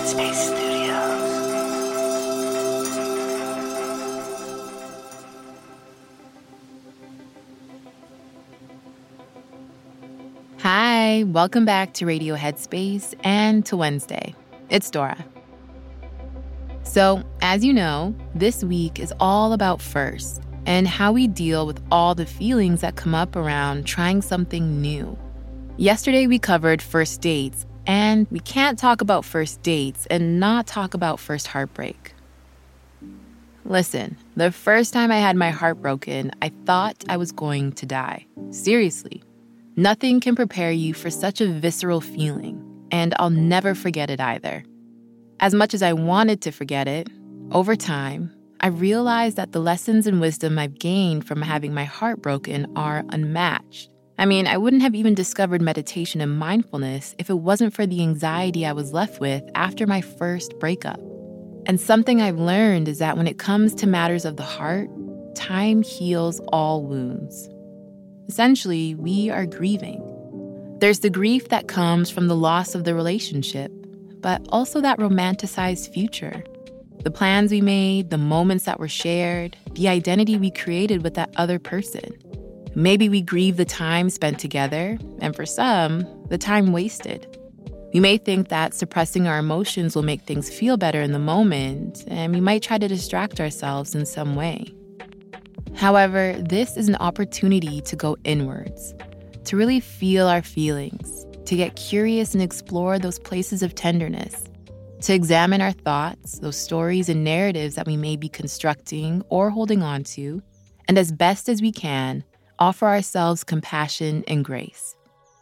Headspace Studios. Hi, welcome back to Radio Headspace and to Wednesday. It's Dora. So, as you know, this week is all about first and how we deal with all the feelings that come up around trying something new. Yesterday we covered first dates, and we can't talk about first dates and not talk about first heartbreak. Listen, the first time I had my heart broken, I thought I was going to die. Seriously. Nothing can prepare you for such a visceral feeling, and I'll never forget it either. As much as I wanted to forget it, over time, I realized that the lessons and wisdom I've gained from having my heart broken are unmatched. I mean, I wouldn't have even discovered meditation and mindfulness if it wasn't for the anxiety I was left with after my first breakup. And something I've learned is that when it comes to matters of the heart, time heals all wounds. Essentially, we are grieving. There's the grief that comes from the loss of the relationship, but also that romanticized future. The plans we made, the moments that were shared, the identity we created with that other person. Maybe we grieve the time spent together, and for some, the time wasted. We may think that suppressing our emotions will make things feel better in the moment, and we might try to distract ourselves in some way. However, this is an opportunity to go inwards, to really feel our feelings, to get curious and explore those places of tenderness, to examine our thoughts, those stories and narratives that we may be constructing or holding on to, and as best as we can, offer ourselves compassion and grace.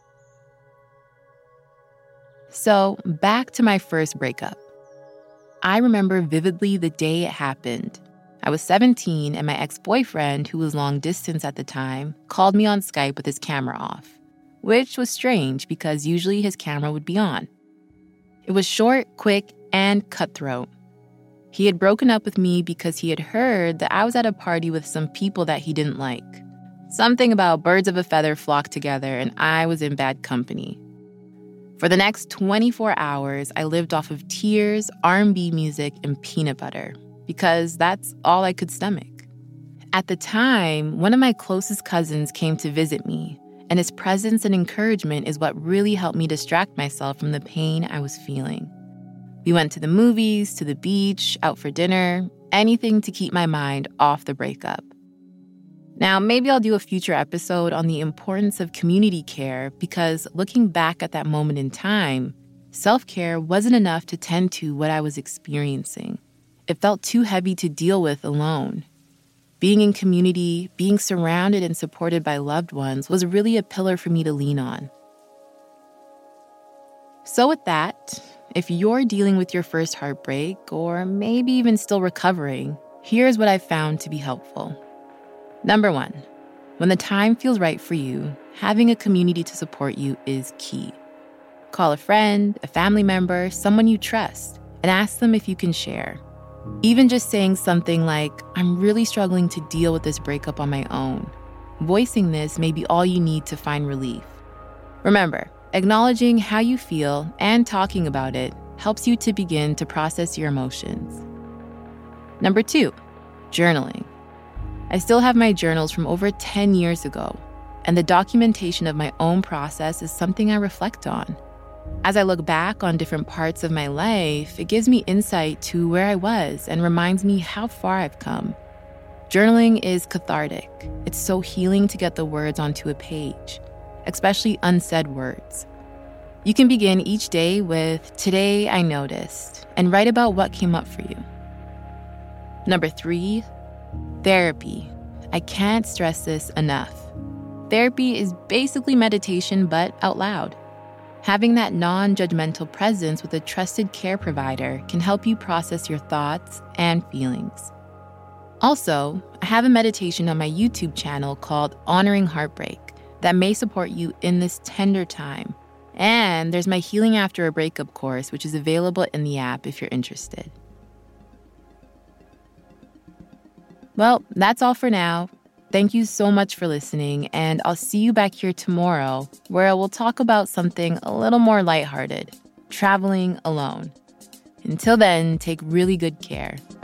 So, back to my first breakup. I remember vividly the day it happened. I was 17 and my ex-boyfriend, who was long distance at the time, called me on Skype with his camera off, which was strange because usually his camera would be on. It was short, quick, and cutthroat. He had broken up with me because he had heard that I was at a party with some people that he didn't like. Something about birds of a feather flock together and I was in bad company. For the next 24 hours, I lived off of tears, R&B music, and peanut butter, because that's all I could stomach. At the time, one of my closest cousins came to visit me, and his presence and encouragement is what really helped me distract myself from the pain I was feeling. We went to the movies, to the beach, out for dinner, anything to keep my mind off the breakup. Now, maybe I'll do a future episode on the importance of community care because looking back at that moment in time, self-care wasn't enough to tend to what I was experiencing. It felt too heavy to deal with alone. Being in community, being surrounded and supported by loved ones was really a pillar for me to lean on. So with that, if you're dealing with your first heartbreak, or maybe even still recovering, here's what I've found to be helpful. Number 1, when the time feels right for you, having a community to support you is key. Call a friend, a family member, someone you trust, and ask them if you can share. Even just saying something like, I'm really struggling to deal with this breakup on my own. Voicing this may be all you need to find relief. Remember, acknowledging how you feel and talking about it helps you to begin to process your emotions. Number 2, journaling. I still have my journals from over 10 years ago, and the documentation of my own process is something I reflect on. As I look back on different parts of my life, it gives me insight to where I was and reminds me how far I've come. Journaling is cathartic. It's so healing to get the words onto a page, especially unsaid words. You can begin each day with, "Today I noticed," and write about what came up for you. Number 3, therapy. I can't stress this enough. Therapy is basically meditation, but out loud. Having that non-judgmental presence with a trusted care provider can help you process your thoughts and feelings. Also, I have a meditation on my YouTube channel called Honoring Heartbreak that may support you in this tender time. And there's my Healing After a Breakup course, which is available in the app if you're interested. Well, that's all for now. Thank you so much for listening, and I'll see you back here tomorrow where we'll talk about something a little more lighthearted, traveling alone. Until then, take really good care